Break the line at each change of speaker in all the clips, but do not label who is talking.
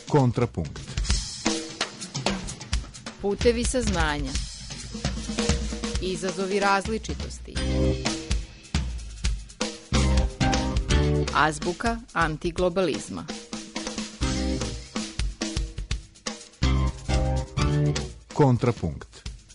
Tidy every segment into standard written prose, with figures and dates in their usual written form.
Kontrapunkt.
Putevi saznanja. Izazovi različitosti. Azbuka antiglobalizma.
Kontrapunkt.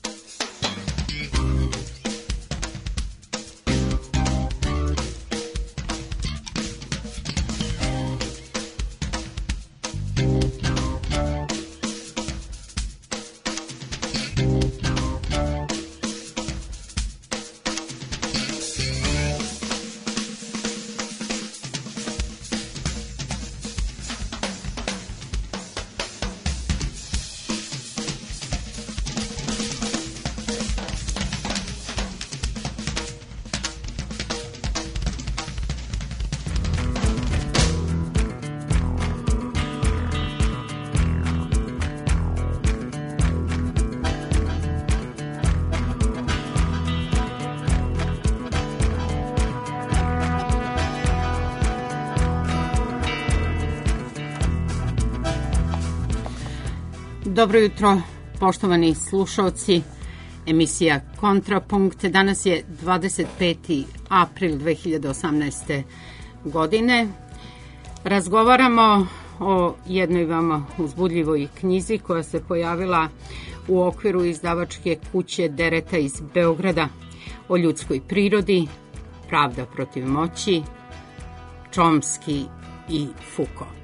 Dobro jutro, poštovani slušaoci, emisija Kontrapunkt. Danas je 25. april 2018. godine. Razgovaramo o jednoj vama uzbudljivoj knjizi koja se pojavila u okviru izdavačke kuće Dereta iz Beograda, o ljudskoj prirodi, pravda protiv moći, Chomsky i Foucault.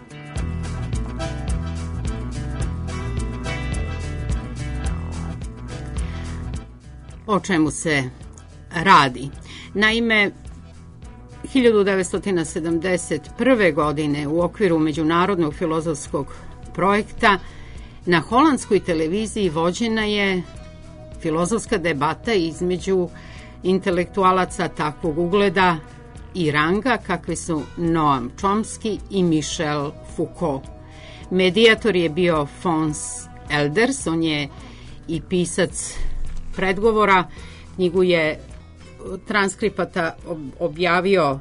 O čemu se radi? Naime, 1971. godine u okviru međunarodnog filozofskog projekta na holandskoj televiziji vođena je filozofska debata između intelektualaca takvog ugleda i ranga kakvi su Noam Chomsky i Michel Foucault. Medijator je bio Fons Elders, on je i pisac predgovora. Knjigu je transkripata objavio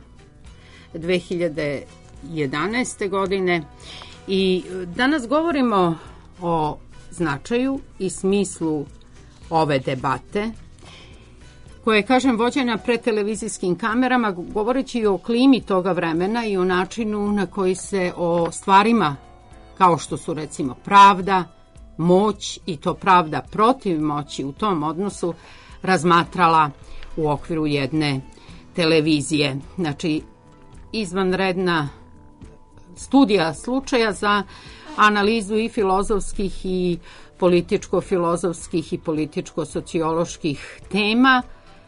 2011. godine i danas govorimo o značaju i smislu ove debate koja je, kažem, vođena pred televizijskim kamerama, govoreći o klimi toga vremena i o načinu na koji se o stvarima kao što su recimo pravda, moć i to pravda protiv moći u tom odnosu razmatrala u okviru jedne televizije. Znači, izvanredna studija slučaja za analizu i filozofskih i političko-filozofskih i političko-socioloških tema,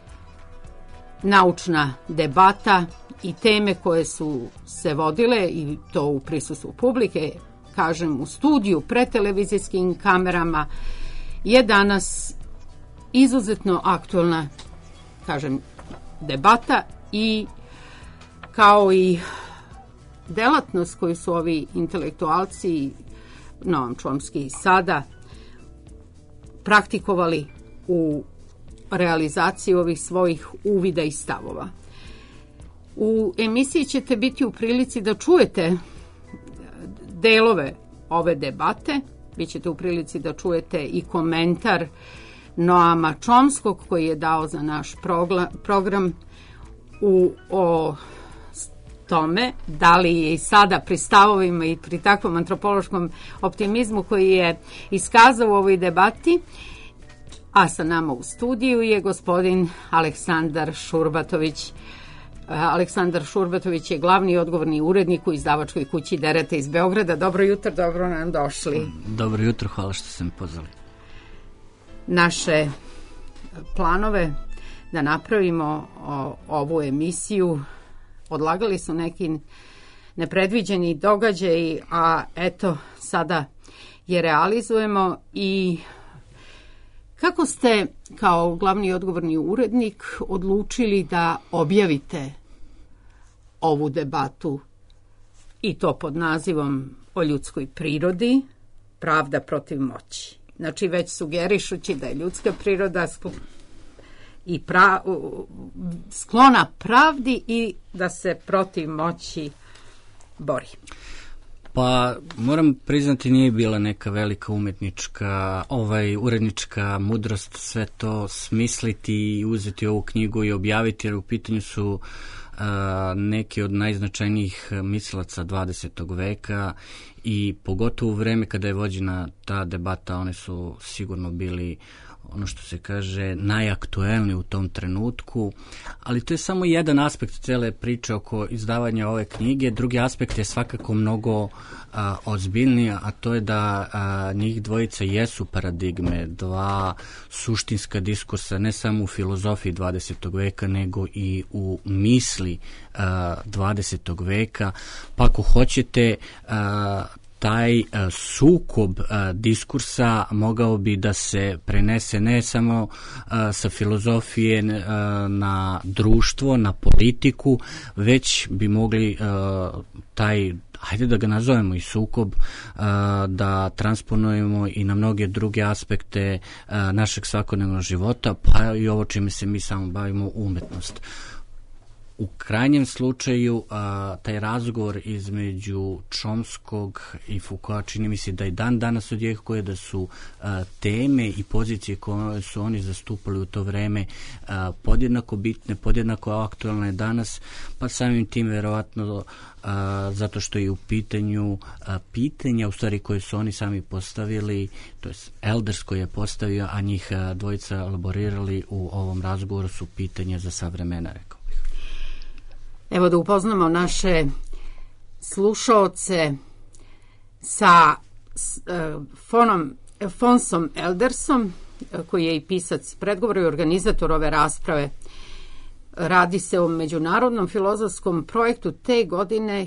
naučna debata i teme koje su se vodile, i to u prisustvu publike, kažem, u studiju pred televizijskim kamerama, je danas izuzetno aktuelna, kažem, debata i kao i delatnost koju su ovi intelektualci, Noam Chomsky sada, praktikovali u realizaciji ovih svojih uvida i stavova. U emisiji ćete biti u prilici da čujete delove ove debate. Bićete u prilici da čujete i komentar Noama Chomskog koji je dao za naš program o tome da li je i sada pri stavovima i pri takvom antropološkom optimizmu koji je iskazao u ovoj debati. A sa nama u studiju je gospodin Aleksandar Šurbatović. Aleksandar Šurbatović je glavni i odgovorni urednik u izdavačkoj kući Dereta iz Beograda. Dobro jutro, dobro nam došli.
Dobro jutro, hvala što ste me pozvali.
Naše planove da napravimo ovu emisiju odlagali su neki nepredviđeni događaji, a eto, sada je realizujemo. I kako ste kao glavni i odgovorni urednik odlučili da objavite ovu debatu i to pod nazivom o ljudskoj prirodi, pravda protiv moći? Znači, već sugerišući da je ljudska priroda i sklona pravdi i da se protiv moći bori.
Pa moram priznati nije bila neka velika urednička mudrost sve to smisliti i uzeti ovu knjigu i objaviti, jer u pitanju su neki od najznačajnijih mislilaca 20. veka i pogotovo u vreme kada je vođena ta debata, one su sigurno bili, ono što se kaže, najaktuelniji u tom trenutku, ali to je samo jedan aspekt cele priče oko izdavanja ove knjige. Drugi aspekt je svakako mnogo ozbiljniji, a to je da njih dvojica jesu paradigme, dva suštinska diskursa, ne samo u filozofiji 20. veka, nego i u misli 20. veka. Pa ako hoćete, taj sukob diskursa mogao bi da se prenese ne samo sa filozofije na društvo, na politiku, već bi mogli taj, hajde da ga nazovemo i sukob, da transponujemo i na mnoge druge aspekte našeg svakodnevnog života, pa i ovo čime se mi samo bavimo, umetnost. U krajnjem slučaju, taj razgovor između Chomskog i Foucaulta, čini mi se da i dan danas odjekuje, da su teme i pozicije koje su oni zastupali u to vreme podjednako bitne, podjednako aktualne danas, pa samim tim verovatno zato što je u pitanju pitanja, u stvari koje su oni sami postavili, to je Elders koji je postavio, a njih dvojica elaborirali u ovom razgovoru, su pitanja za sva vremena, rekao.
Evo da upoznamo naše slušaoce sa Fonsom Eldersom, koji je i pisac predgovora i organizator ove rasprave. Radi se o međunarodnom filozofskom projektu te godine,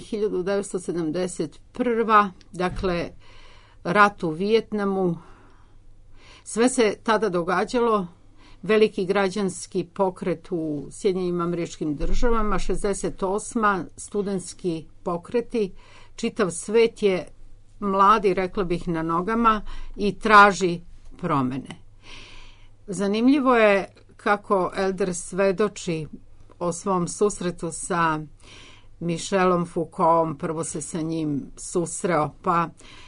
1971. Dakle, rat u Vijetnamu. Sve se tada događalo. Veliki građanski pokret u Sjedinjenim Američkim Državama, 68. studentski pokreti, čitav svet je mladi, rekla bih, na nogama i traži promene. Zanimljivo je kako Elders svedoči o svom susretu sa Michelom Foucaultom, prvo se sa njim susreo, pa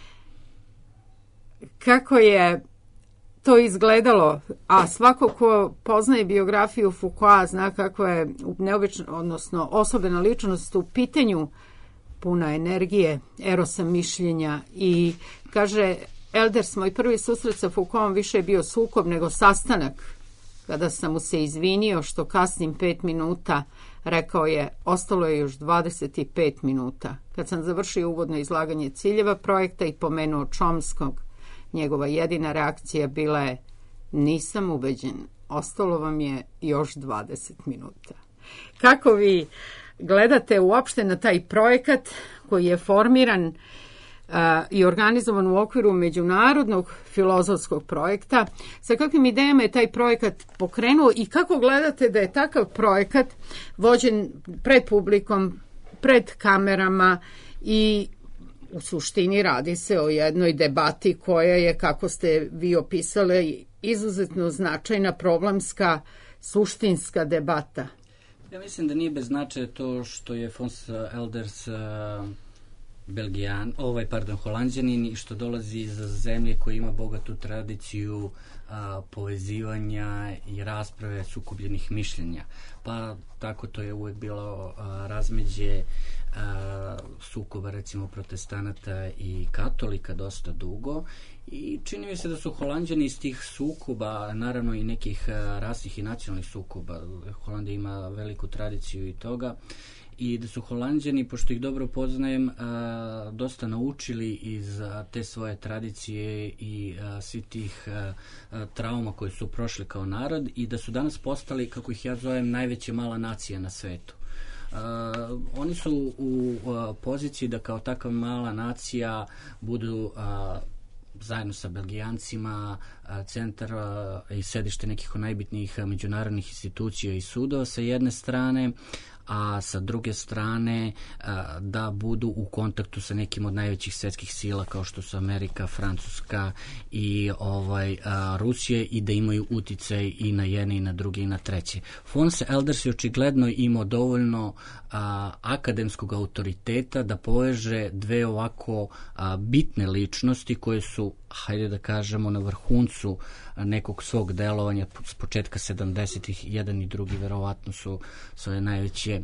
kako je to izgledalo, a svako ko poznaje biografiju Foucaulta zna kako je osobena ličnost u pitanju, puna energije, erosa mišljenja, i kaže Elders, moj prvi susret sa Foucaultom više je bio sukob nego sastanak. Kada sam mu se izvinio što kasnim 5 minuta, rekao je, ostalo je još 25 minuta. Kad sam završio uvodno izlaganje ciljeva projekta i pomenuo Chomskog, njegova jedina reakcija bila je, nisam ubeđen, ostalo vam je još 20 minuta. Kako vi gledate uopšte na taj projekat koji je formiran i organizovan u okviru međunarodnog filozofskog projekta, sa kakvim idejama je taj projekat pokrenuo i kako gledate da je takav projekat vođen pred publikom, pred kamerama i u suštini radi se o jednoj debati koja je, kako ste vi opisali, izuzetno značajna, problemska, suštinska debata.
Ja mislim da nije bez značaja to što je Fons Elders Holanđanin i što dolazi iz zemlje koja ima bogatu tradiciju povezivanja i rasprave sukobljenih mišljenja. Pa tako to je uvek bilo razmeđe sukoba, recimo, protestanata i katolika dosta dugo, i čini mi se da su Holanđani iz tih sukoba, naravno i nekih rasnih i nacionalnih sukoba, Holandija ima veliku tradiciju i toga, i da su Holanđani, pošto ih dobro poznajem, dosta naučili iz te svoje tradicije i svi tih trauma koje su prošli kao narod, i da su danas postali, kako ih ja zovem, najveća mala nacija na svetu. Oni su u poziciji da kao takva mala nacija budu zajedno sa Belgijancima centar i sedište nekih najbitnijih međunarodnih institucija i sudova sa jedne strane, a sa druge strane da budu u kontaktu sa nekim od najvećih svetskih sila kao što su Amerika, Francuska i Rusije i da imaju uticaj i na jedne i na druge i na treće. Fons Elders je očigledno imao dovoljno akademskog autoriteta da poveže dve ovako bitne ličnosti koje su, hajde da kažemo, na vrhuncu nekog svog delovanja s početka 70-ih, jedan i drugi verovatno su svoje najveće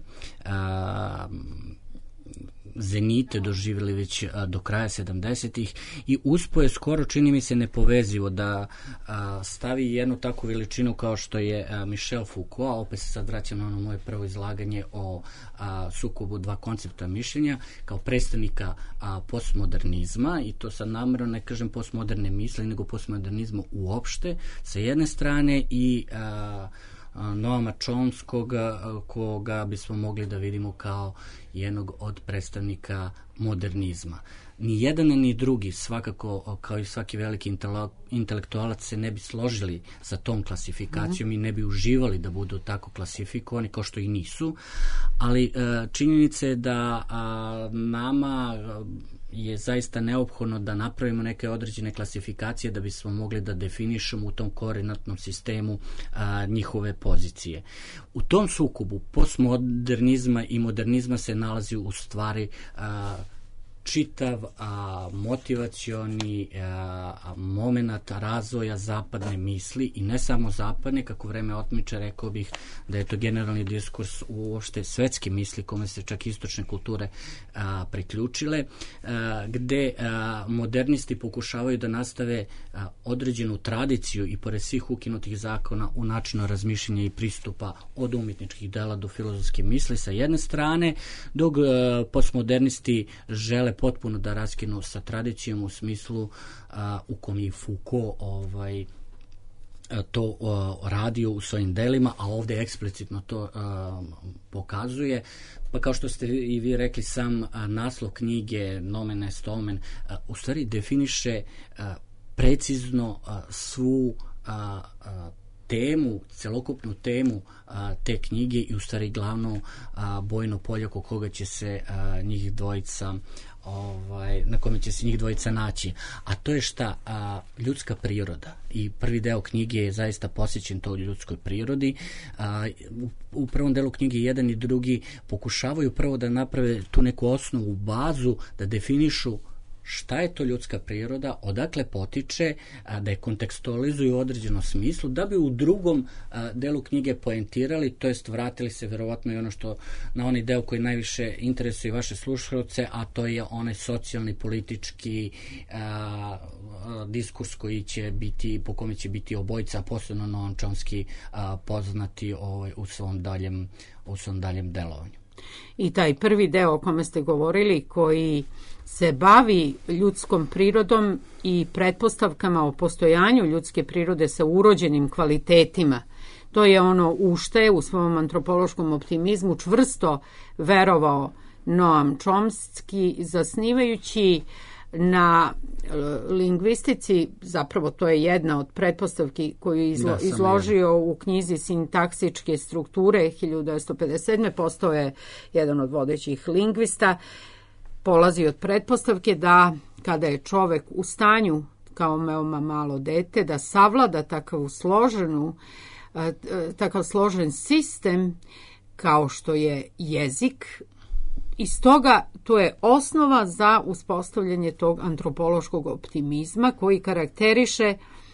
zenite doživjeli već do kraja 70-ih i uspio je skoro, čini mi se, nepovezivo da stavi jednu takvu veličinu kao što je Michel Foucault, a opet se sad vraćam na ono moje prvo izlaganje o sukobu dva koncepta mišljenja, kao predstavnika postmodernizma, i to sad namjerno ne kažem postmoderne misli, nego postmodernizma uopšte, sa jedne strane, i Noama Chomskog, koga bismo mogli da vidimo kao jednog od predstavnika modernizma. Ni jedan ni drugi, svakako kao i svaki veliki intelektualac, se ne bi složili sa tom klasifikacijom i ne bi uživali da budu tako klasifikovani, kao što i nisu, ali činjenica je da nama je zaista neophodno da napravimo neke određene klasifikacije da bismo mogli da definišemo u tom koordinatnom sistemu njihove pozicije. U tom sukobu postmodernizma i modernizma se nalazi u stvari čitav motivacioni moment razvoja zapadne misli, i ne samo zapadne, kako vreme otmiče, rekao bih da je to generalni diskurs uopšte svetske misli, kome se čak istočne kulture priključile, gde modernisti pokušavaju da nastave određenu tradiciju i pored svih ukinutih zakona u načinu razmišljanja i pristupa od umjetničkih dela do filozofske misli sa jedne strane, dok postmodernisti žele potpuno da raskinu sa tradicijom u smislu u kom je Foucault to radio u svojim delima, a ovde eksplicitno to pokazuje. Pa kao što ste i vi rekli, sam naslov knjige Nomen est omen u stvari definiše precizno svu temu, celokupnu temu te knjige i u stvari glavno bojno polje oko koga će se njih dvojica na kome će se njih dvojica naći. A to je šta? Ljudska priroda. I prvi deo knjige je zaista posvećen toj ljudskoj prirodi. U prvom delu knjige jedan i drugi pokušavaju prvo da naprave tu neku osnovu, bazu, da definišu šta je to ljudska priroda, odakle potiče, da je kontekstualizuju u određenom smislu, da bi u drugom delu knjige poentirali, to jest vratili se verovatno i ono što na onaj deo koji najviše interesuje vaše slušalce, a to je onaj socijalni, politički diskurs koji će biti, po kome će biti obojica, posebno Noam Chomsky, poznati u svom daljem delovanju.
I taj prvi deo o kome ste govorili, koji se bavi ljudskom prirodom i pretpostavkama o postojanju ljudske prirode sa urođenim kvalitetima, to je ono u što je u svom antropološkom optimizmu čvrsto verovao Noam Chomsky, zasnivajući na lingvistici. Zapravo to je jedna od pretpostavki koju je izložio u knjizi Sintaksičke strukture 1957. Postao je jedan od vodećih lingvista. Polazi od pretpostavke da kada je čovek u stanju kao veoma malo dete da savlada takav složen sistem kao što je jezik, i stoga to je osnova za uspostavljanje tog antropološkog optimizma koji karakteriše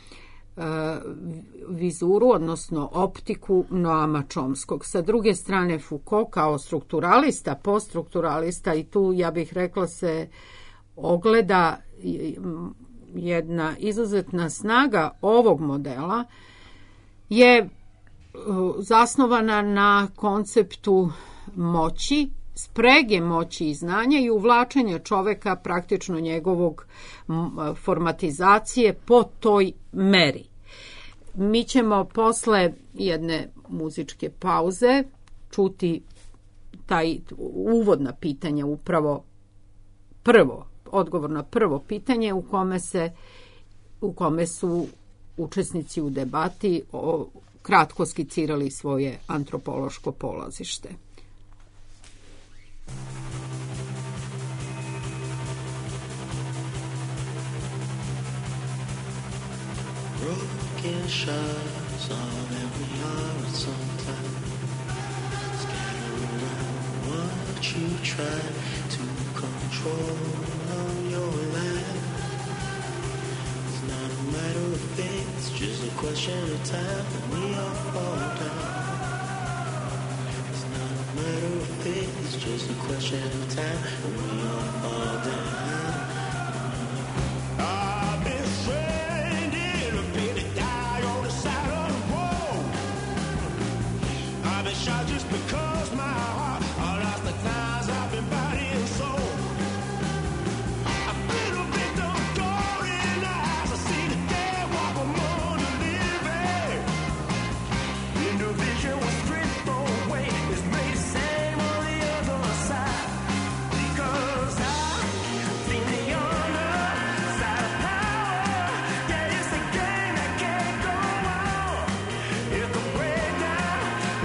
vizuru, odnosno optiku Noama Chomskog. Sa druge strane, Foucault kao strukturalista, poststrukturalista, i tu ja bih rekla se ogleda jedna izuzetna snaga ovog modela, je zasnovana na konceptu moći, sprege moći i znanja i uvlačenja čoveka, praktično njegovog formatizacije po toj meri. Mi ćemo posle jedne muzičke pauze čuti taj uvodna pitanja, upravo odgovor na prvo pitanje u kome su učesnici u debati kratko skicirali svoje antropološko polazište.
broken shards on every heart sometimes. Scatter around what you try to control on your life. It's not a matter of faith, it's just a question of time when we all fall down. It's not a matter of faith, it's just a question of time when we all fall down. Shot just because my heart I lost the ties up in body and soul. I've been a victim of golden eyes. I see the dead walk among the living. Into vision was stripped away. It's made the same on the other side. Because I feel the other side of power. Yeah, it's a game that can't go on. It can break down.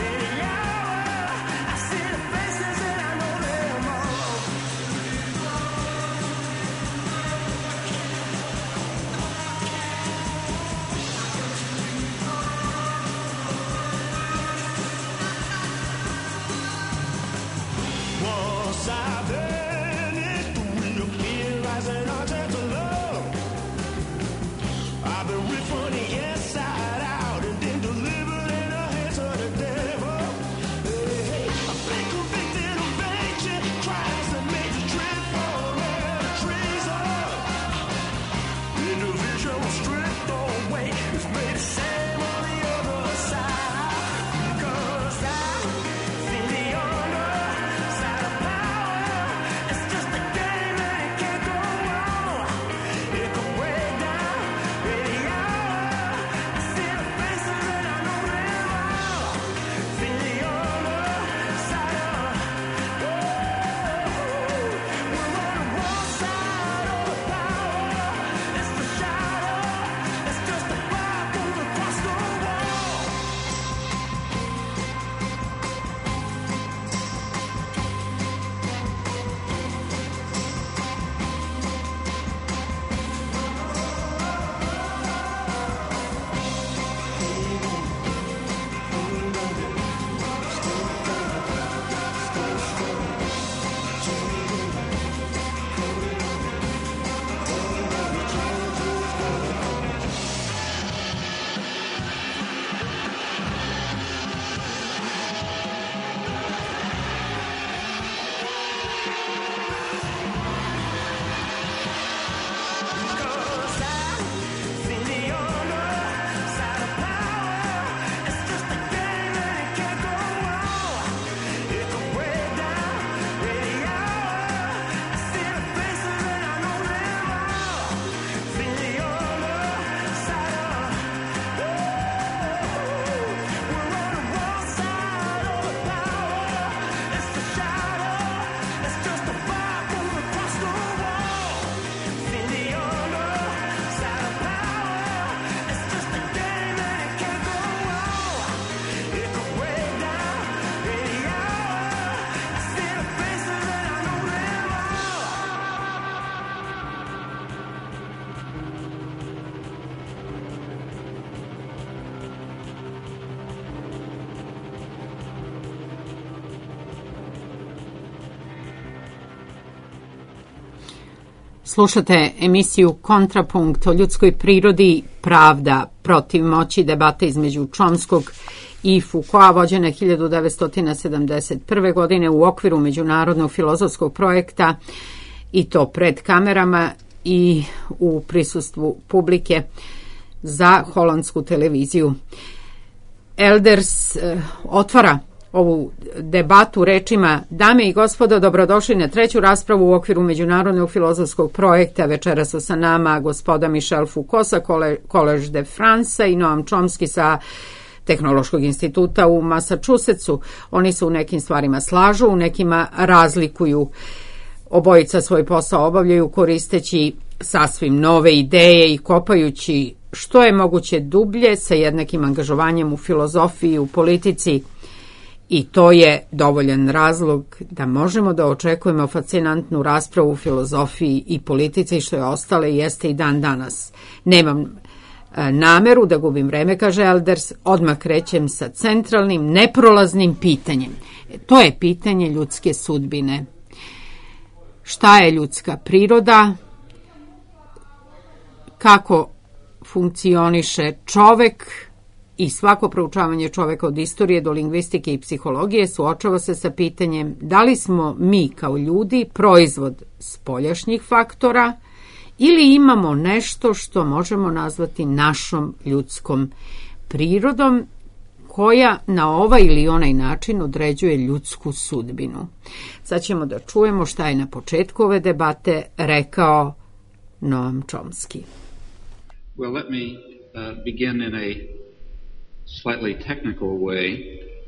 Slušate emisiju Kontrapunkt o ljudskoj prirodi, pravda protiv moći, debate između Chomskog i Foucaulta, vođena 1971. godine u okviru međunarodnog filozofskog projekta, i to pred kamerama i u prisustvu publike, za holandsku televiziju. Elders otvara ovu debatu rečima: dame i gospodo, dobrodošli na treću raspravu u okviru međunarodnog filozofskog projekta. Večera su sa nama gospoda Michel Foucault sa College de France i Noam Chomsky sa Tehnološkog instituta u Massachusettsu. Oni se u nekim stvarima slažu, u nekima razlikuju. Obojica svoj posao obavljaju koristeći sasvim nove ideje i kopajući što je moguće dublje sa jednakim angažovanjem u filozofiji i u politici. I to je dovoljan razlog da možemo da očekujemo fascinantnu raspravu u filozofiji i politici, što je ostale i jeste i dan danas. Nemam nameru da gubim vreme, kaže Elders, odmah krećem sa centralnim, neprolaznim pitanjem. To je pitanje ljudske sudbine. Šta je ljudska priroda? Kako funkcioniše čovek? I svako proučavanje čoveka od istorije do lingvistike i psihologije suočava se sa pitanjem da li smo mi kao ljudi proizvod spoljašnjih faktora ili imamo nešto što možemo nazvati našom ljudskom prirodom koja na ovaj ili onaj način određuje ljudsku sudbinu. Sad ćemo da čujemo šta je na početku ove debate rekao Noam Chomsky.
Well, let me begin in a slightly technical way.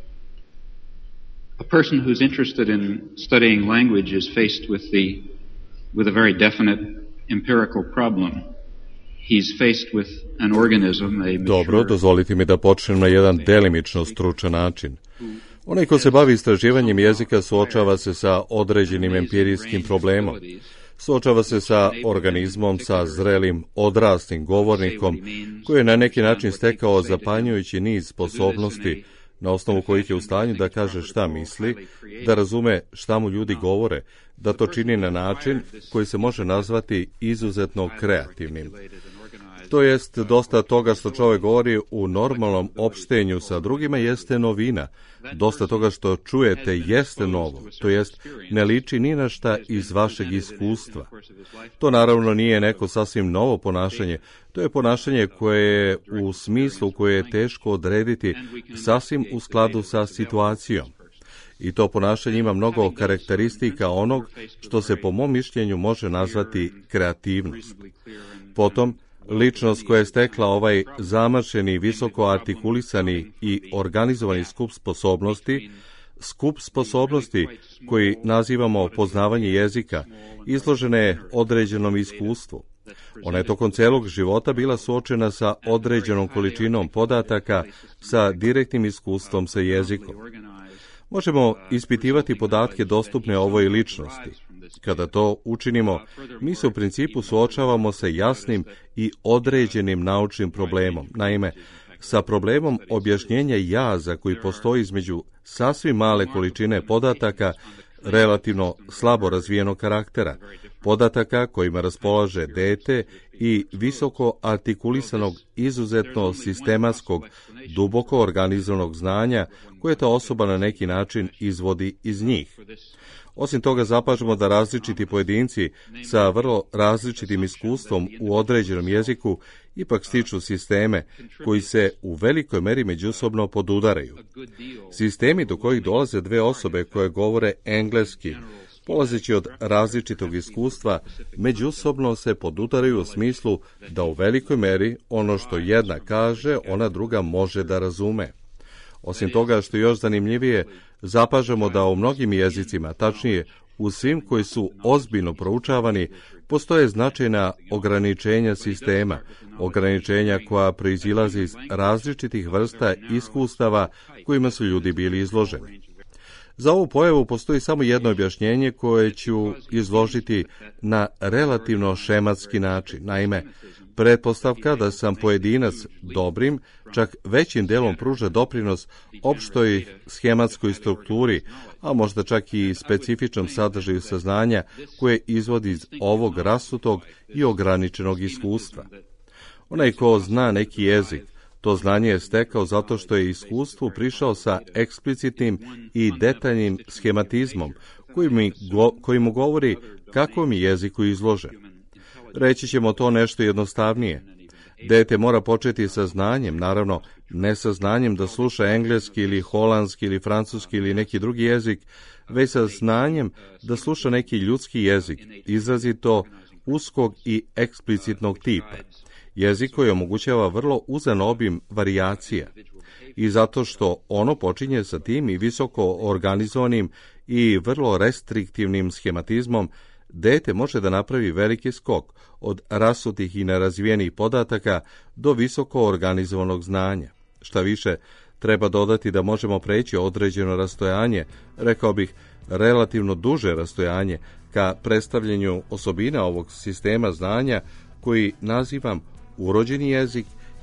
A person who's interested in studying language is faced with a very definite empirical problem. He's faced with an organism, a
Dobro, dozvolite mi da počnem na jedan delimično stručan način. Onaj ko se bavi istraživanjem jezika suočava se sa određenim empirijskim problemom. Suočava se sa organizmom, sa zrelim, odraslim govornikom, koji je na neki način stekao zapanjujući niz sposobnosti na osnovu kojih je u stanju da kaže šta misli, da razume šta mu ljudi govore, da to čini na način koji se može nazvati izuzetno kreativnim. To jest, dosta toga što čovjek govori u normalnom opštenju sa drugima jeste novina. Dosta toga što čujete jeste novo, to jest ne liči ni na šta iz vašeg iskustva. To naravno nije neko sasvim novo ponašanje, to je ponašanje koje je u smislu koje je teško odrediti sasvim u skladu sa situacijom. I to ponašanje ima mnogo karakteristika onog što se po mom mišljenju može nazvati kreativnost. Potom, ličnost koja je stekla ovaj zamašeni, visoko artikulisani i organizovani skup sposobnosti koji nazivamo poznavanje jezika, izložena je određenom iskustvu. Ona je tokom celog života bila suočena sa određenom količinom podataka, sa direktnim iskustvom sa jezikom. Možemo ispitivati podatke dostupne ovoj ličnosti. Kada to učinimo, mi se u principu suočavamo sa jasnim i određenim naučnim problemom. Naime, sa problemom objašnjenja jaza koji postoji između sasvim male količine podataka relativno slabo razvijenog karaktera, podataka kojima raspolaže dete i visoko artikulisanog, izuzetno sistematskog, duboko organizovanog znanja koje ta osoba na neki način izvodi iz njih. Osim toga, zapažamo da različiti pojedinci sa vrlo različitim iskustvom u određenom jeziku ipak stiču sisteme koji se u velikoj meri međusobno podudaraju. Sistemi do kojih dolaze dve osobe koje govore engleski, polazeći od različitog iskustva, međusobno se podudaraju u smislu da u velikoj meri ono što jedna kaže, ona druga može da razume. Osim toga, što je još zanimljivije, zapažamo da u mnogim jezicima, tačnije u svim koji su ozbiljno proučavani, postoje značajna ograničenja sistema, ograničenja koja proizilaze iz različitih vrsta iskustava kojima su ljudi bili izloženi. Za ovu pojavu postoji samo jedno objašnjenje koje ću izložiti na relativno šematski način. Naime, pretpostavka da sam pojedinac dobrim, čak većim delom pruža doprinos opštoj schematskoj strukturi, a možda čak i specifičnom sadržaju saznanja koje izvodi iz ovog rasutog i ograničenog iskustva. Onaj ko zna neki jezik, to znanje je stekao zato što je iskustvu prišao sa eksplicitnim i detaljnim schematizmom koji mu govori kakvom je jeziku izložen. Reći ćemo to nešto jednostavnije. Dete mora početi sa znanjem, naravno ne sa znanjem da sluša engleski ili holandski ili francuski ili neki drugi jezik, već sa znanjem da sluša neki ljudski jezik, izrazito uskog i eksplicitnog tipa. Jezik koji omogućava vrlo uzan obim varijacija. I zato što ono počinje sa tim i visoko organizovanim i vrlo restriktivnim schematizmom, dete može da napravi veliki skok od rasutih i nerazvijenih podataka do visoko organizovanog znanja. Šta više, treba dodati da možemo preći određeno rastojanje, rekao bih relativno duže rastojanje, ka predstavljanju osobina ovog sistema znanja koji nazivam urođeni jezik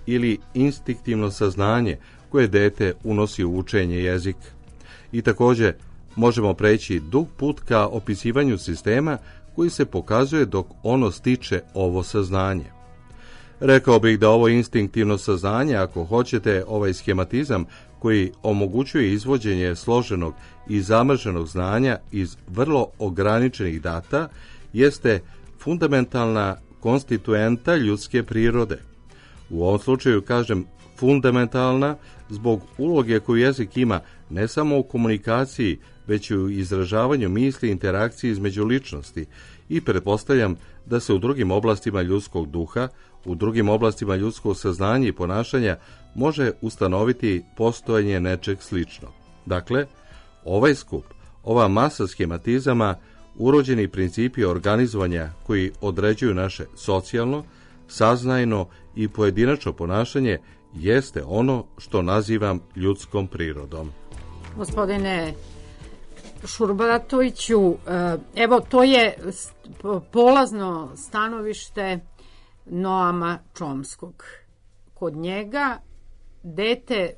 ili instinktivno saznanje koje dete unosi u učenje jezika. I također možemo preći dug put ka opisivanju sistema koji se pokazuje dok ono stiče ovo saznanje. Rekao bih da ovo instinktivno saznanje, ako hoćete, ovaj schematizam koji omogućuje izvođenje složenog i zamrženog znanja iz vrlo ograničenih data, jeste fundamentalna konstituenta ljudske prirode. U ovom slučaju kažem fundamentalna zbog uloge koju jezik ima ne samo u komunikaciji, već i u izražavanju misli i interakciji između ličnosti, i pretpostavljam da se u drugim oblastima ljudskog duha, u drugim oblastima ljudskog saznanja i ponašanja može ustanoviti postojanje nečeg sličnog. Dakle, ovaj skup, ova masa schematizama, urođeni principi organizovanja koji određuju naše socijalno, saznajno i pojedinačno ponašanje, jeste ono što nazivam ljudskom prirodom.
Gospodine Šurbratoviću, evo to je polazno stanovište Noama Chomskog. Kod njega dete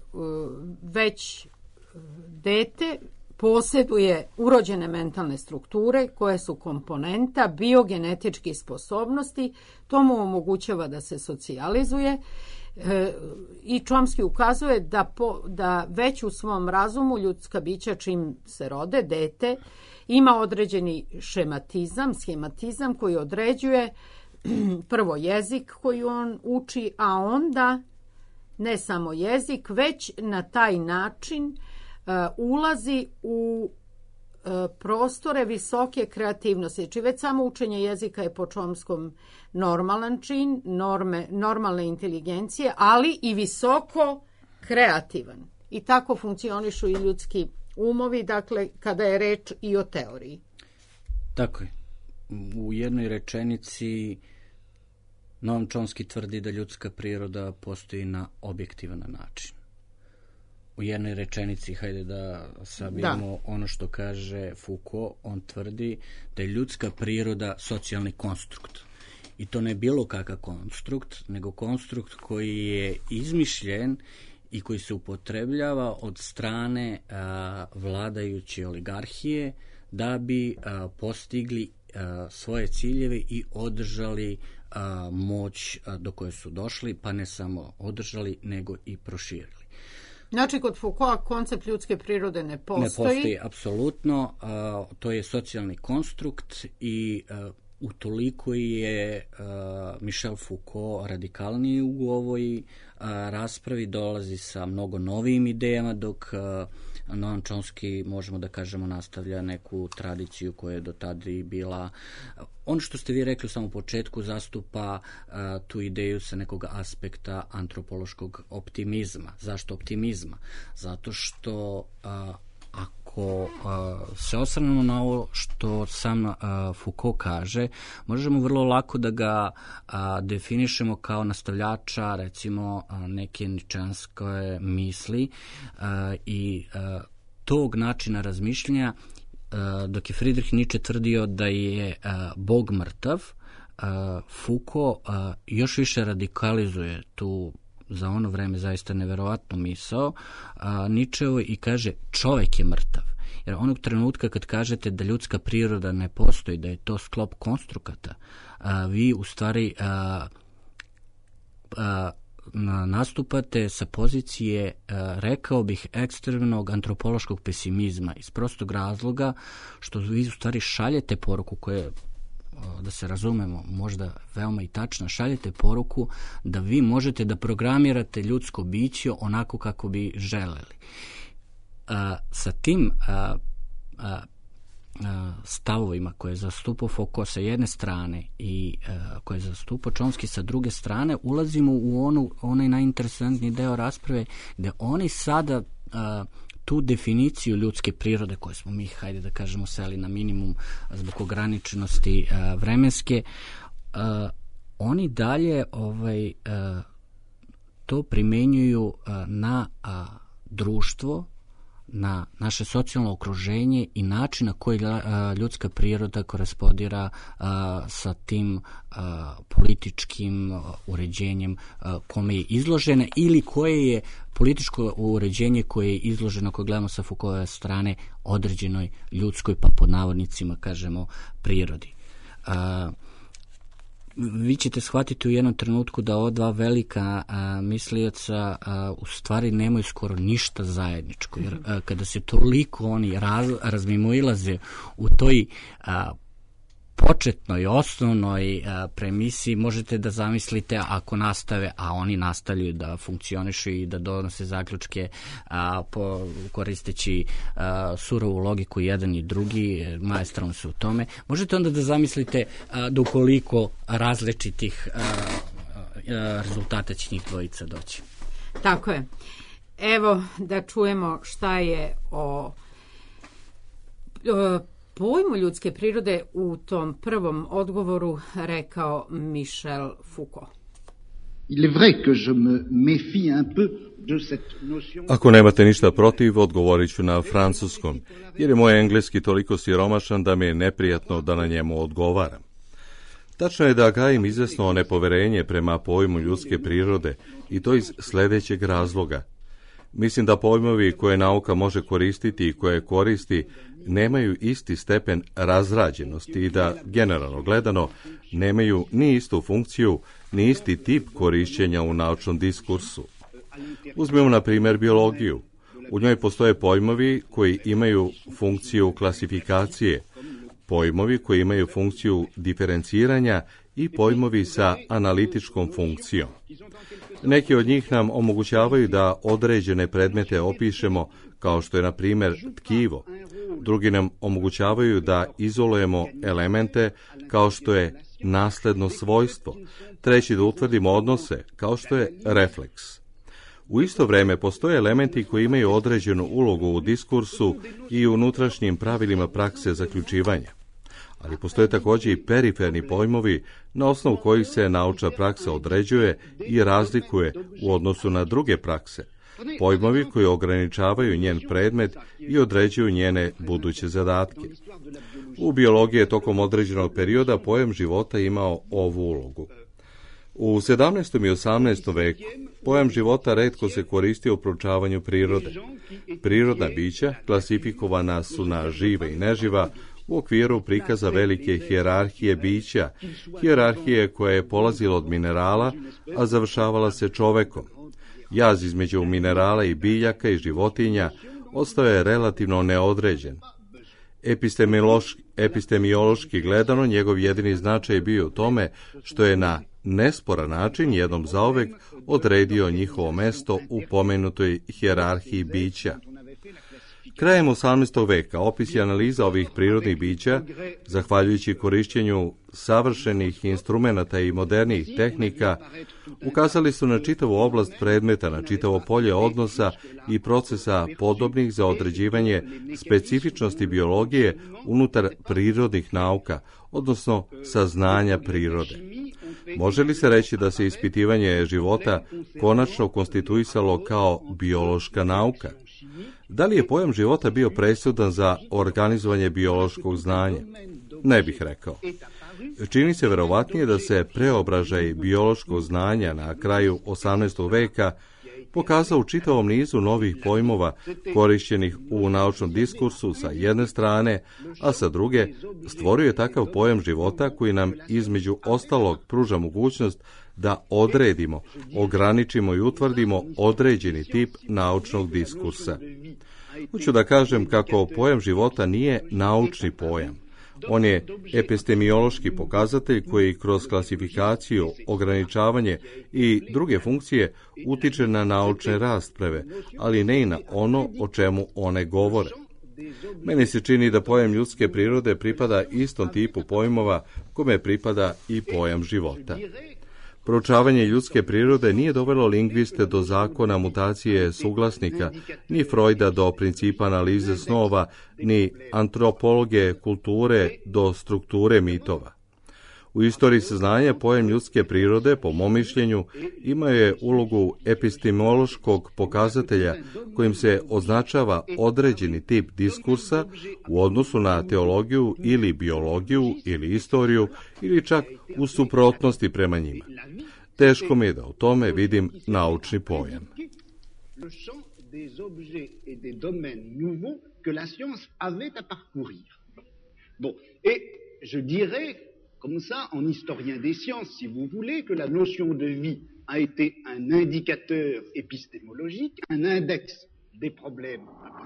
posjeduje urođene mentalne strukture koje su komponenta biogenetičkih sposobnosti, to mu omogućava da se socijalizuje i Chomsky ukazuje da već u svom razumu ljudska bića čim se rode, dete, ima određeni schematizam koji određuje prvo jezik koji on uči, a onda ne samo jezik, već na taj način ulazi u prostore visoke kreativnosti. Znači već samo učenje jezika je po Chomskom normalan čin, normalne inteligencije, ali i visoko kreativan. I tako funkcionišu i ljudski umovi, dakle, kada je reč i o teoriji.
Tako je. U jednoj rečenici Noam Chomsky tvrdi da ljudska priroda postoji na objektivan način. U jednoj rečenici, hajde da sabijemo ono što kaže Foucault, on tvrdi da je ljudska priroda socijalni konstrukt. I to ne bilo kakav konstrukt, nego konstrukt koji je izmišljen i koji se upotrebljava od strane vladajuće oligarhije da bi postigli svoje ciljeve i održali moć do koje su došli, pa ne samo održali, nego i proširili.
Znači, kod Foucaulta koncept ljudske prirode ne postoji?
Ne postoji, apsolutno. To je socijalni konstrukt i utoliko je Michel Foucault radikalniji u ovoj raspravi, dolazi sa mnogo novijim idejama, dok Noam Chomsky, možemo da kažemo, nastavlja neku tradiciju koja je do tada i bila. Ono što ste vi rekli u samom početku zastupa tu ideju sa nekog aspekta antropološkog optimizma. Zašto optimizma? Zato što ako se osvrnemo na ovo što sam Foucault kaže, možemo vrlo lako da ga definišemo kao nastavljača, recimo, neke ničanske misli i tog načina razmišljanja, dok je Friedrich Nietzsche tvrdio da je Bog mrtav, Foucault još više radikalizuje tu za ono vreme zaista neverovatnu misao Nietzscheovo i kaže čovjek je mrtav. Jer onog trenutka kad kažete da ljudska priroda ne postoji, da je to sklop konstrukata, vi u stvari nastupate sa pozicije, rekao bih, ekstremnog antropološkog pesimizma, iz prostog razloga što vi u stvari šaljete poruku koja, da se razumemo, možda veoma i tačna, šaljete poruku da vi možete da programirate ljudsko biće onako kako bi želeli. Sa tim stavovima koje je zastupao Foucault sa jedne strane i koje je zastupao Chomsky sa druge strane, ulazimo u onaj najinteresantniji deo rasprave gde oni sada tu definiciju ljudske prirode koju smo mi, hajde da kažemo, seli na minimum zbog ograničenosti vremenske, oni dalje to primenjuju na društvo, na naše socijalno okruženje i način na koji ljudska priroda korespondira sa tim političkim uređenjem kome je izložena ili koje je političko uređenje koje je izloženo, ako gledamo sa Foucaultove strane, određenoj ljudskoj, pa pod navodnicima kažemo, prirodi. Vi ćete shvatiti u jednom trenutku da ova dva velika mislioca u stvari nemaju skoro ništa zajedničko, jer kada se toliko oni razmimoilaze u toj početnoj, osnovnoj premisi, možete da zamislite ako nastave, a oni nastavljaju da funkcionišu i da donose zaključke koristeći surovu logiku jedan i drugi, maestralni su u tome, možete onda da zamislite do koliko različitih rezultata će njih dvojica doći.
Tako je. Evo da čujemo šta je o pojmu ljudske prirode u tom prvom odgovoru rekao Michel Foucault.
Il est vrai que je me méfie un peu de cette notion.
Ako nemate ništa protiv, odgovorit ću na francuskom, jer je moj engleski toliko siromašan da mi je neprijatno da na njemu odgovaram. Tačno je da gajim izvesno nepoverenje prema pojmu ljudske prirode i to iz sljedećeg razloga. Mislim da pojmovi koje nauka može koristiti i koje koristi nemaju isti stepen razrađenosti i da, generalno gledano, nemaju ni istu funkciju, ni isti tip korišćenja u naučnom diskursu. Uzmimo, na primjer, biologiju. U njoj postoje pojmovi koji imaju funkciju klasifikacije, pojmovi koji imaju funkciju diferenciranja i pojmovi sa analitičkom funkcijom. Neki od njih nam omogućavaju da određene predmete opišemo, kao što je, na primjer, tkivo. Drugi nam omogućavaju da izolujemo elemente, kao što je nasledno svojstvo. Treći da utvrdimo odnose, kao što je refleks. U isto vrijeme postoje elementi koji imaju određenu ulogu u diskursu i unutrašnjim pravilima prakse zaključivanja. Ali postoje također i periferni pojmovi na osnovu kojih se naučna praksa određuje i razlikuje u odnosu na druge prakse. Pojmovi koji ograničavaju njen predmet i određuju njene buduće zadatke. U biologiji je tokom određenog perioda pojam života imao ovu ulogu. U 17. i 18. veku pojam života retko se koristio u proučavanju prirode. Prirodna bića klasifikovana su na žive i neživa u okviru prikaza velike hijerarhije bića, hijerarhije koja je polazila od minerala, a završavala se čovekom. Jaz između minerala i biljaka i životinja ostao je relativno neodređen. Epistemiološki gledano, njegov jedini značaj je bio u tome što je na nesporan način jednom zauvek odredio njihovo mesto u pomenutoj hijerarhiji bića. Krajem 18. veka opis i analiza ovih prirodnih bića, zahvaljujući korišćenju savršenih instrumenata i modernih tehnika, ukazali su na čitavu oblast predmeta, na čitavo polje odnosa i procesa podobnih za određivanje specifičnosti biologije unutar prirodnih nauka, odnosno saznanja prirode. Može li se reći da se ispitivanje života konačno konstituisalo kao biološka nauka? Da li je pojam života bio presudan za organizovanje biološkog znanja? Ne bih rekao. Čini se verovatnije da se preobražaj biološkog znanja na kraju 18. veka pokazao u čitavom nizu novih pojmova korišćenih u naučnom diskursu sa jedne strane, a sa druge stvorio je takav pojam života koji nam između ostalog pruža mogućnost da odredimo, ograničimo i utvrdimo određeni tip naučnog diskursa. Hoću da kažem kako pojam života nije naučni pojam. On je epistemiološki pokazatelj koji kroz klasifikaciju, ograničavanje i druge funkcije utiče na naučne rasprave, ali ne i na ono o čemu one govore. Meni se čini da pojam ljudske prirode pripada istom tipu pojmova kome pripada i pojam života. Proučavanje ljudske prirode nije dovelo lingviste do zakona mutacije suglasnika, ni Freuda do principa analize snova, ni antropologe kulture do strukture mitova. U istoriji saznanja pojam ljudske prirode, po mom mišljenju, ima je ulogu epistemološkog pokazatelja kojim se označava određeni tip diskursa u odnosu na teologiju ili biologiju ili istoriju ili čak u suprotnosti prema njima. Teško mi je da u tome vidim naučni pojam.
Bon, et je dirais, comme ça, en historien des sciences, si vous voulez, que la notion de vie a été un indicateur épistémologique, un index des problèmes.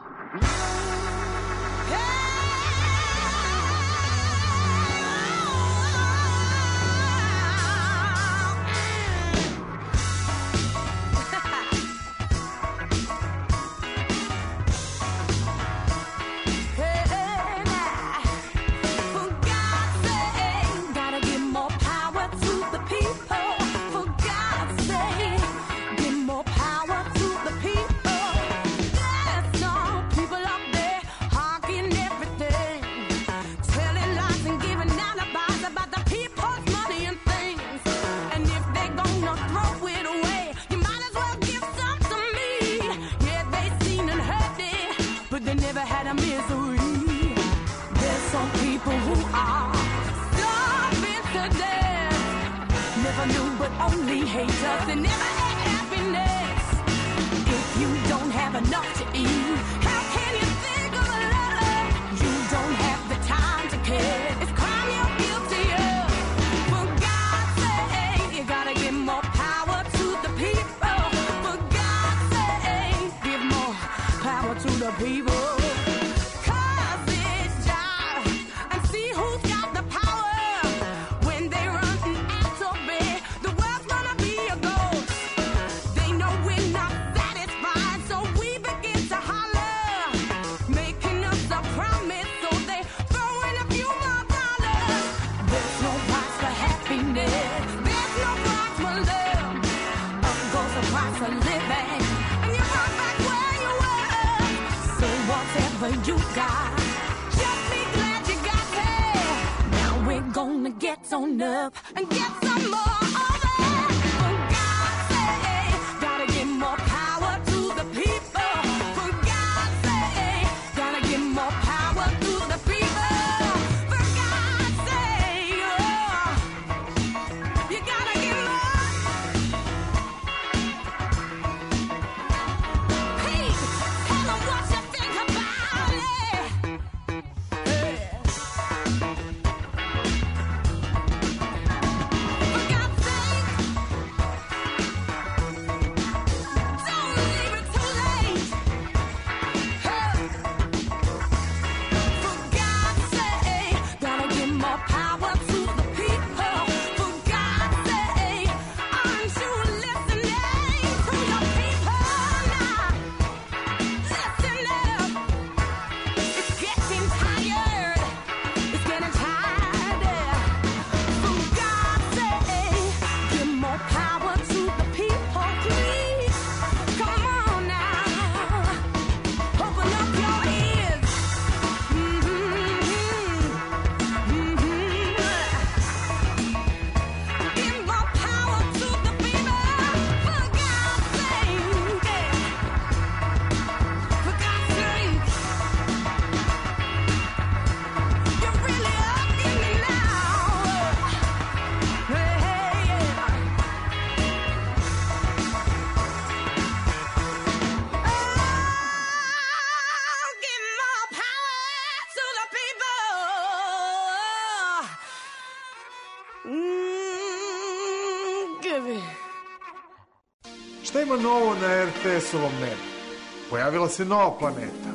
Šta ima novo na RTS-ovom nebu? Pojavila se nova planeta,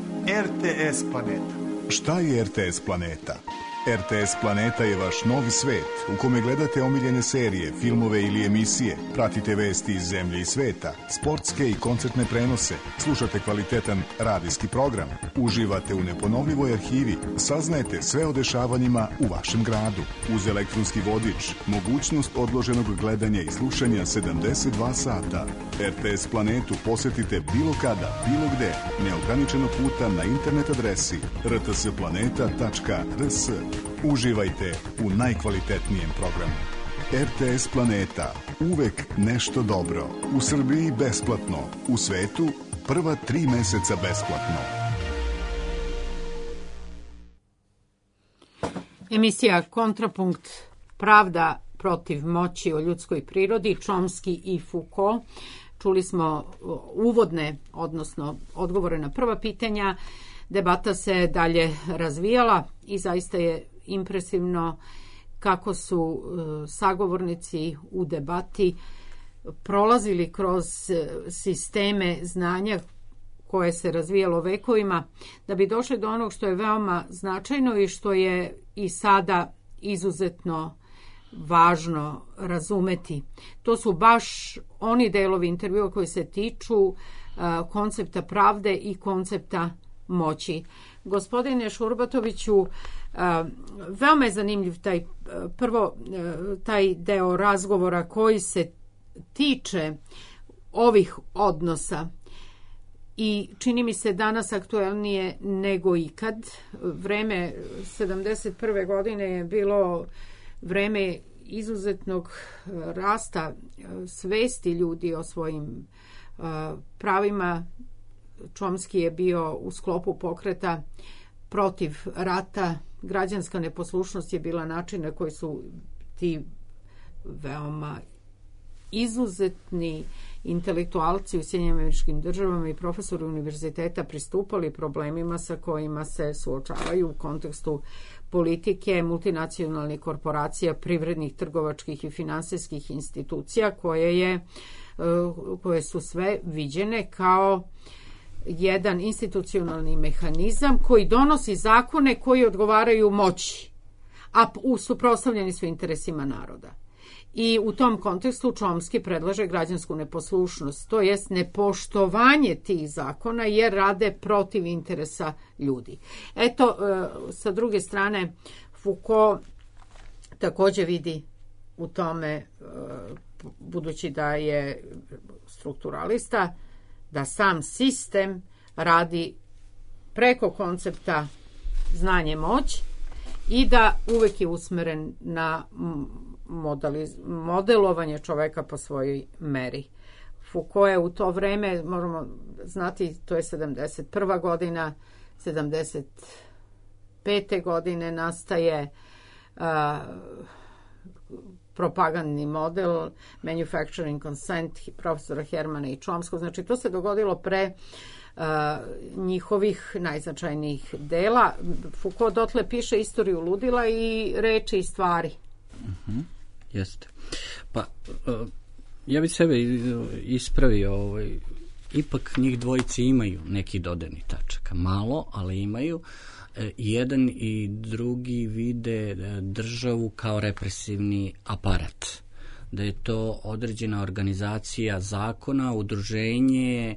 RTS planeta.
Šta je RTS planeta? RTS planeta je vaš novi svet u kome gledate omiljene serije, filmove ili emisije, pratite vesti iz zemlje i sveta, sportske i koncertne prenose, slušate kvalitetan radijski program, uživate u neponovljivoj arhivi, saznajete sve o dešavanjima u vašem gradu. Uz elektronski vodič, mogućnost odloženog gledanja i slušanja 72 sata. RTS planetu posetite bilo kada, bilo gde, neograničeno puta na internet adresi rtsplaneta.rs. Uživajte u najkvalitetnijem programu. RTS Planeta. Uvek nešto dobro. U Srbiji besplatno. U svetu prva 3 meseca besplatno.
Emisija Kontrapunkt, pravda protiv moći o ljudskoj prirodi, Chomsky i Foucault. Čuli smo uvodne, odnosno odgovore na prva pitanja. Debata se dalje razvijala i zaista je impresivno kako su sagovornici u debati prolazili kroz sisteme znanja koje se razvijalo vekovima da bi došli do onog što je veoma značajno i što je i sada izuzetno važno razumeti. To su baš oni delovi intervjua koji se tiču koncepta pravde i koncepta moći. Gospodine Šurbatoviću, veoma je zanimljiv taj deo razgovora koji se tiče ovih odnosa i čini mi se danas aktuelnije nego ikad. Vreme 71. godine je bilo vreme izuzetnog rasta svesti ljudi o svojim pravima. Chomsky je bio u sklopu pokreta protiv rata. Građanska neposlušnost je bila način na koji su ti veoma izuzetni intelektualci u Sjedinjenim Američkim Državama i profesori univerziteta pristupali problemima sa kojima se suočavaju u kontekstu politike, multinacionalnih korporacija, privrednih, trgovačkih i finansijskih institucija koje su sve viđene kao jedan institucionalni mehanizam koji donosi zakone koji odgovaraju moći, a suprotstavljeni su interesima naroda. I u tom kontekstu Chomsky predlaže građansku neposlušnost, to jest nepoštovanje tih zakona jer rade protiv interesa ljudi. Eto, sa druge strane, Foucault također vidi u tome, budući da je strukturalista, da sam sistem radi preko koncepta znanje moć i da uvek je usmeren na modelovanje čoveka po svojoj meri. Foucault je u to vreme, moramo znati, to je 71. godina, 75. godine nastaje propagandni model, manufacturing consent, profesora Hermana i Chomskog. Znači, to se dogodilo pre njihovih najznačajnijih dela. Foucault dotle piše istoriju ludila i reči i stvari.
Jeste. Pa, ja bih sebe ispravio, ipak njih dvojice imaju neki dodirnih tačaka. Malo, ali imaju. Jedan i drugi vide državu kao represivni aparat. Da je to određena organizacija zakona, udruženje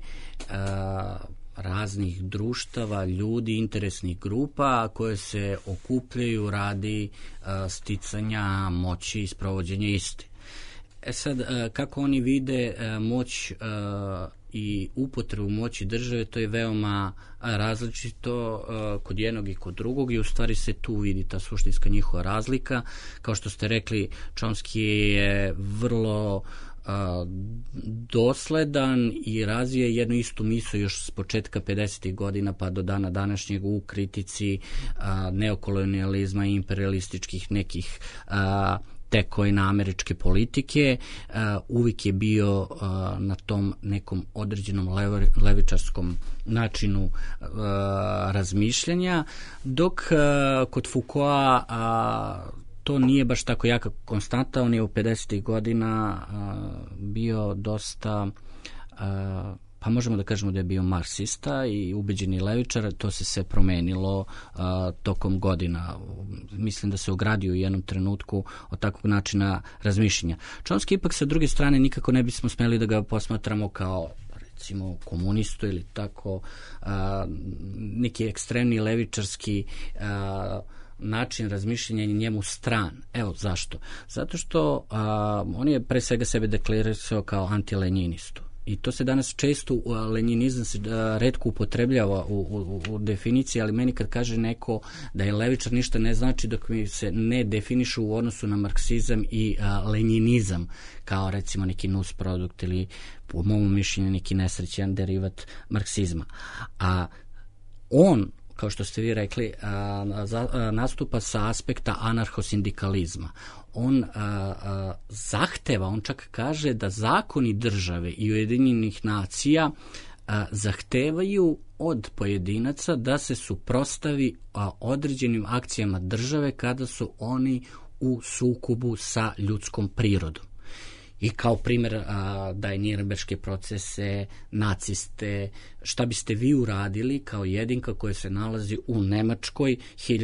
raznih društava, ljudi, interesnih grupa koje se okupljaju radi sticanja moći i sprovođenja iste. Sad, kako oni vide moć i upotrebu moći države, to je veoma različito kod jednog i kod drugog i u stvari se tu vidi ta suštinska njihova razlika. Kao što ste rekli, Chomsky je vrlo dosledan i razvije jednu istu misao još s početka 50. godina pa do dana današnjeg u kritici neokolonijalizma i imperialističkih nekih tekovina američke politike. Uvijek je bio na tom nekom određenom levičarskom načinu razmišljanja, dok kod Foucaulta to nije baš tako jaka konstanta. On je u 50. godina bio dosta, pa možemo da kažemo da je bio marksista i ubeđeni levičar. To se sve promenilo tokom godina. Mislim da se ogradio u jednom trenutku od takvog načina razmišljenja. Chomsky ipak sa druge strane nikako ne bismo smeli da ga posmatramo kao recimo komunistu ili tako neki ekstremni levičarski način razmišljanja je njemu stran. Evo zašto? Zato što on je pre svega sebe deklarirao kao antilenjinistu. I to se danas često, lenjinizam se retko upotrebljava u definiciji, ali meni kad kaže neko da je levičar ništa ne znači dok mi se ne definiše u odnosu na marksizam i lenjinizam, kao recimo neki nus produkt ili po mom mišljenju neki nesrećan derivat marksizma. A on, kao što ste vi rekli, nastupa sa aspekta anarhosindikalizma. On zahteva, on čak kaže da zakoni države i Ujedinjenih nacija zahtevaju od pojedinaca da se suprotstavi određenim akcijama države kada su oni u sukobu sa ljudskom prirodom. I kao primjer daje Nirnberške procese, naciste, šta biste vi uradili kao jedinka koja se nalazi u Nemačkoj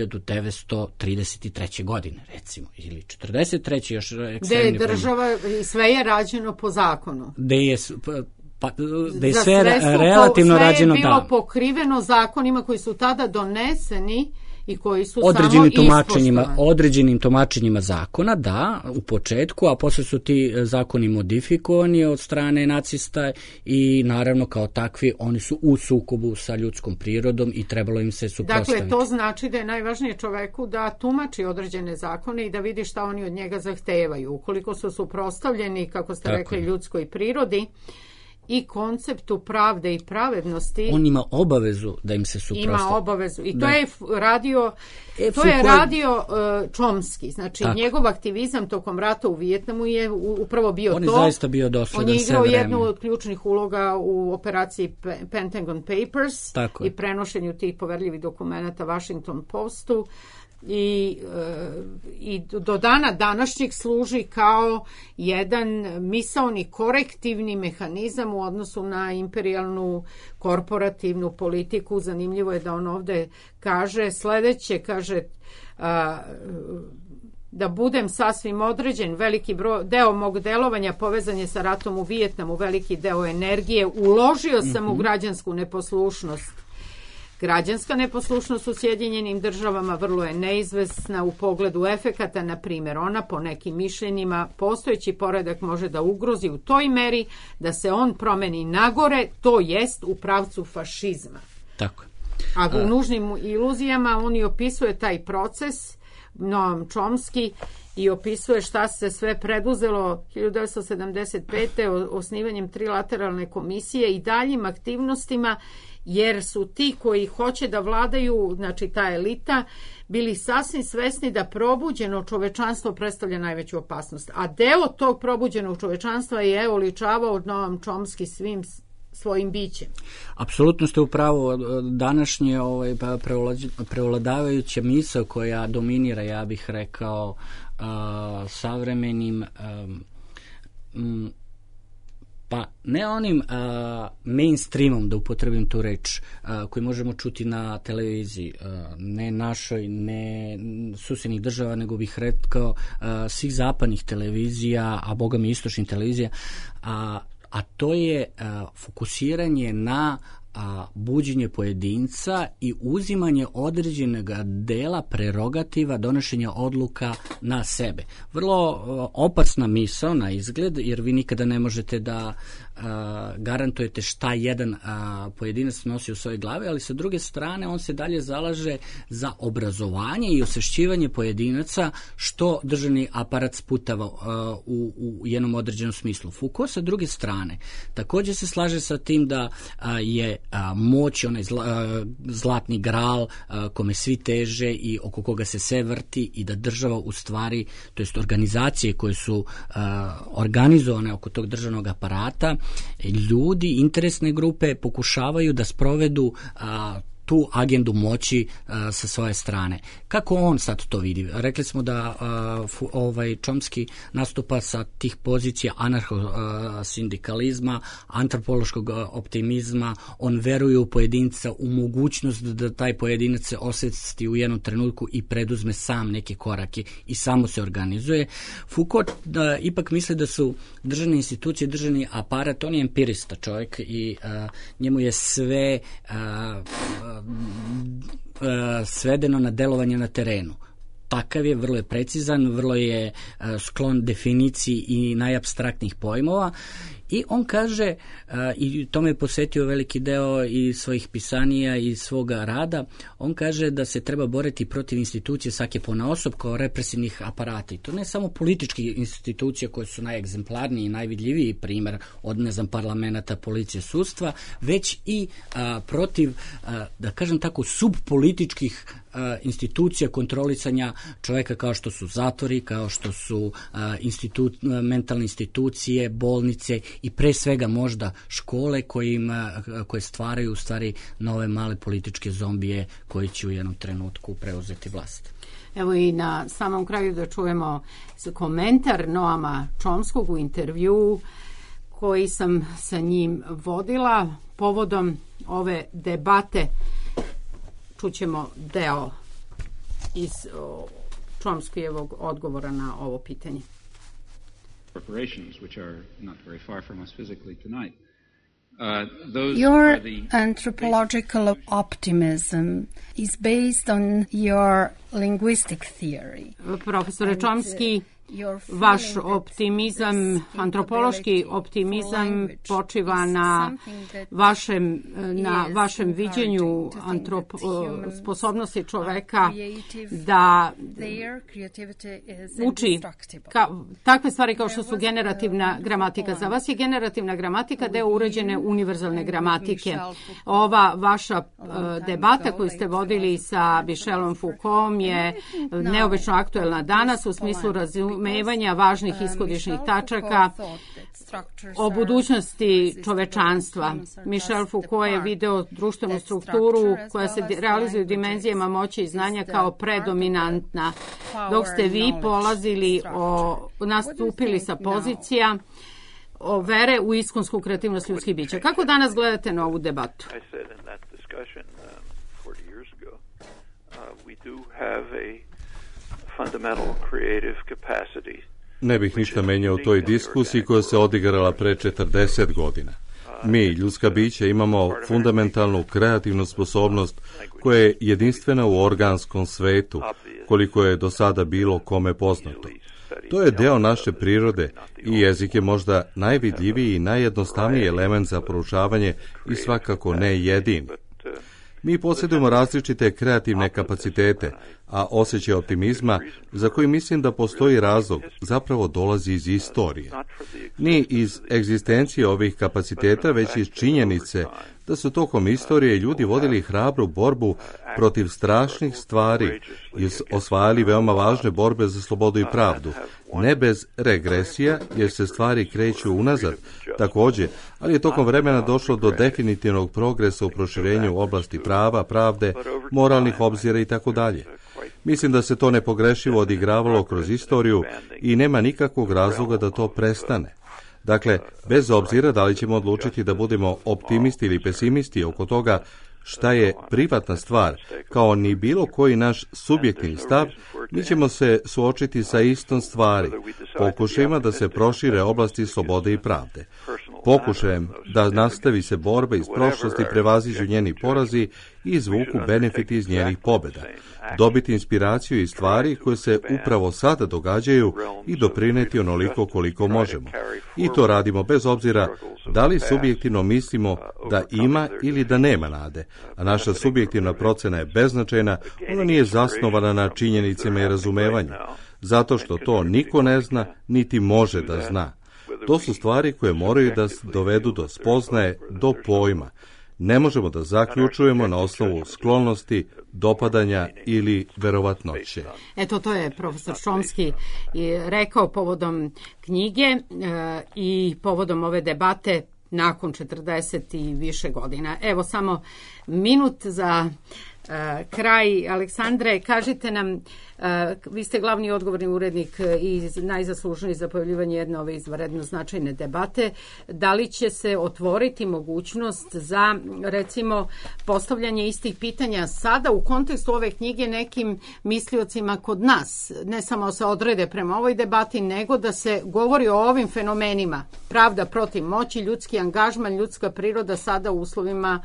1933. godine, recimo, ili 43. još ekstremni
gde je država i sve je rađeno po zakonu.
Da je sve relativno rađeno, da.
Sve je bilo pokriveno zakonima koji su tada doneseni i koji su
određenim tumačenjima zakona, da, u početku, a posle su ti zakoni modifikovani od strane nacista i naravno kao takvi oni su u sukobu sa ljudskom prirodom i trebalo im se suprotstaviti.
Dakle, to znači da je najvažnije čoveku da tumači određene zakone i da vidi šta oni od njega zahtevaju. Ukoliko su suprotstavljeni, kako ste rekli, ljudskoj prirodi i konceptu pravde i pravednosti.
On ima obavezu da im se suprotstavi.
Ima obavezu. I to je radio Chomsky. Znači, njegov aktivizam tokom rata u Vijetnamu je upravo bio
on to. On je zaista bio dosledan.
On je igrao jednu od ključnih uloga u operaciji Pentagon Papers i prenošenju tih poverljivih dokumenata Washington Postu. I do dana današnjeg služi kao jedan misaoni korektivni mehanizam u odnosu na imperijalnu korporativnu politiku. Zanimljivo je da on ovde kaže sledeće, kaže da budem sasvim određen, veliki deo mog delovanja povezan je sa ratom u Vijetnamu, veliki deo energije uložio sam u građansku neposlušnost. Građanska neposlušnost u Sjedinjenim državama vrlo je neizvesna u pogledu efekata, na primjer ona po nekim mišljenjima postojeći poredak može da ugrozi u toj meri da se on promeni nagore, to jest u pravcu fašizma.
Tako.
A u nužnim iluzijama on i opisuje taj proces, Noam Chomsky, i opisuje šta se sve preduzelo 1975. osnivanjem trilateralne komisije i daljim aktivnostima, jer su ti koji hoće da vladaju, znači ta elita, bili sasvim svesni da probuđeno čovečanstvo predstavlja najveću opasnost. A deo tog probuđenog čovečanstva je oličavao Noam Chomsky svim svojim bićem.
Apsolutno ste u pravu. Današnje prevladavajuća misao koja dominira, ja bih rekao, savremenim pa ne onim mainstreamom, da upotrebim tu reč, koji možemo čuti na televiziji, ne našoj, ne susjednih država, nego bih rekao svih zapadnih televizija, a boga mi istočnih televizija, a to je fokusiranje na buđenje pojedinca i uzimanje određenog dela prerogativa donošenja odluka na sebe. Vrlo opasna misao na izgled, jer vi nikada ne možete da garantujete šta jedan pojedinac nosi u svojoj glavi, ali sa druge strane on se dalje zalaže za obrazovanje i osvešćivanje pojedinaca što državni aparat sputava u jednom određenom smislu. Foucault sa druge strane također se slaže sa tim da je moć, onaj zlatni gral kome svi teže i oko koga se sve vrti i da država u stvari, to jest organizacije koje su organizovane oko tog državnog aparata, ljudi, interesne grupe pokušavaju da sprovedu tu agendu moći sa svoje strane. Kako on sad to vidi? Rekli smo da Chomsky nastupa sa tih pozicija anarhosindikalizma, antropološkog optimizma, on veruje u pojedinca, u mogućnost da taj pojedinac se osvesti u jednom trenutku i preduzme sam neke korake i samo se organizuje. Foucault ipak misli da su državne institucije, državni aparat, on je empirista čovjek i njemu je sve svedeno na delovanje na terenu. Takav je, vrlo je precizan, vrlo je sklon definiciji i najapstraktnih pojmova I on kaže, i tome je posvetio veliki deo i svojih pisanija i svoga rada, on kaže da se treba boriti protiv institucije svake ponaosob kao represivnih aparata. I to ne samo političkih institucija koje su najegzemplarniji i najvidljiviji primjer od, parlamenta, policije, sudstva, već i protiv, da kažem tako, subpolitičkih institucija kontrolisanja čoveka kao što su zatvori, kao što su mentalne institucije, bolnice i pre svega možda škole koje stvaraju u stvari nove male političke zombije koji će u jednom trenutku preuzeti vlast.
Evo i na samom kraju da čujemo komentar Noama Chomskog u intervjuu koji sam sa njim vodila povodom ove debate. Čućemo deo iz Chomskyjevog odgovora na ovo pitanje.
Corporations, which are not very far from us physically tonight.
Your anthropological optimism is based on your linguistic theory.
Profesore Chomsky, vaš optimizam, antropološki optimizam počiva na vašem viđenju sposobnosti čoveka da uči takve stvari kao što su generativna gramatika. Za vas je generativna gramatika deo uređene univerzalne gramatike. Ova vaša debata koju ste vodili sa Michelom Foucaultom je neobično aktuelna danas u smislu razumevanja važnih ishodišnih tačaka o budućnosti čovečanstva. Michel Foucault je video društvenu strukturu koja se realizuje u dimenzijama moći i znanja kao predominantna, dok ste vi nastupili sa pozicija o vere u iskonsku kreativnost ljudskih bića. Kako danas gledate na ovu debatu?
Ne bih ništa menjao u toj diskusiji koja se odigrala pre 40 godina. Mi, ljudska bića, imamo fundamentalnu kreativnu sposobnost koja je jedinstvena u organskom svetu, koliko je do sada bilo kome poznato. To je deo naše prirode i jezik je možda najvidljiviji i najjednostavniji element za proučavanje i svakako ne jedini. Mi posjedujemo različite kreativne kapacitete, a osjećaj optimizma, za koji mislim da postoji razlog, zapravo dolazi iz istorije. Ni iz egzistencije ovih kapaciteta, već iz činjenice da su tokom istorije ljudi vodili hrabru borbu protiv strašnih stvari i osvajali veoma važne borbe za slobodu i pravdu. Ne bez regresija, jer se stvari kreću unazad, također, ali je tokom vremena došlo do definitivnog progresa u proširenju oblasti prava, pravde, moralnih obzira i tako dalje. Mislim da se to nepogrešivo odigravalo kroz istoriju i nema nikakvog razloga da to prestane. Dakle, bez obzira da li ćemo odlučiti da budemo optimisti ili pesimisti oko toga šta je privatna stvar, kao ni bilo koji naš subjektivni stav, mi ćemo se suočiti sa istom stvari, pokušajima da se prošire oblasti slobode i pravde. Pokušajem da nastavi se borba iz prošlosti, prevaziđu njeni porazi i izvuku benefiti iz njenih pobjeda. Dobiti inspiraciju iz stvari koje se upravo sada događaju i doprineti onoliko koliko možemo. I to radimo bez obzira da li subjektivno mislimo da ima ili da nema nade, a naša subjektivna procena je beznačajna, ona nije zasnovana na činjenicama i razumevanju, zato što to niko ne zna, niti može da zna. To su stvari koje moraju da dovedu do spoznaje, do pojma. Ne možemo da zaključujemo na osnovu sklonosti, dopadanja ili verovatnoće.
Eto, to je profesor Chomsky rekao povodom knjige i povodom ove debate nakon 40 i više godina. Evo samo minut za kraj. Aleksandre, kažite nam, vi ste glavni odgovorni urednik i najzaslužniji za pojavljivanje jedne ove izvanredno značajne debate. Da li će se otvoriti mogućnost za, recimo, postavljanje istih pitanja sada u kontekstu ove knjige nekim misliocima kod nas? Ne samo se odrede prema ovoj debati, nego da se govori o ovim fenomenima. Pravda protiv moći, ljudski angažman, ljudska priroda sada u uslovima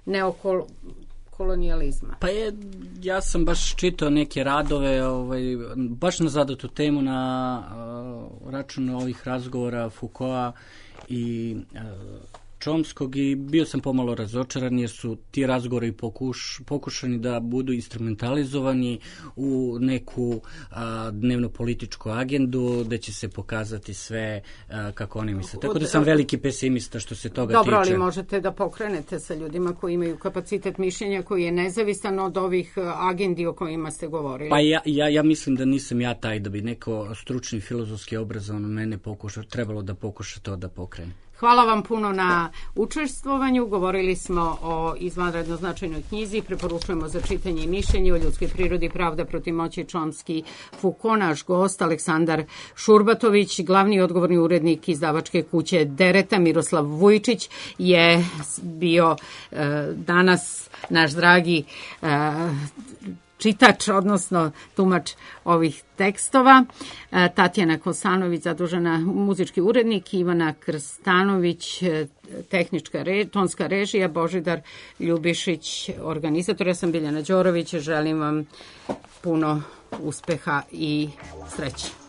kolonijalizma.
Pa ja sam baš čitao neke radove baš na zadatu temu na račun ovih razgovora Foucaulta i Chomskog i bio sam pomalo razočaran jer su ti razgovori pokušani da budu instrumentalizovani u neku dnevno-političku agendu gde će se pokazati sve kako oni misle. Tako da sam veliki pesimista što se toga tiče.
Dobro, ali možete da pokrenete sa ljudima koji imaju kapacitet mišljenja koji je nezavisan od ovih agendi o kojima ste govorili.
Pa ja mislim da nisam ja taj da bi neko stručni filozofski obrazovan mene trebalo da pokuša to da pokrene.
Hvala vam puno na učestvovanju. Govorili smo o izvanredno značajnoj knjizi. Preporučujemo za čitanje i mišljenje o ljudskoj prirodi pravda protiv moći Chomsky Foucault. Naš gost Aleksandar Šurbatović, glavni odgovorni urednik izdavačke kuće Dereta. Miroslav Vujčić je bio danas naš dragi čitač, odnosno tumač ovih tekstova. Tatjana Kosanović, zadužena muzički urednik, Ivana Krstanović, tonska režija, Božidar Ljubišić, organizator. Ja sam Biljana Đorović, želim vam puno uspeha i sreće.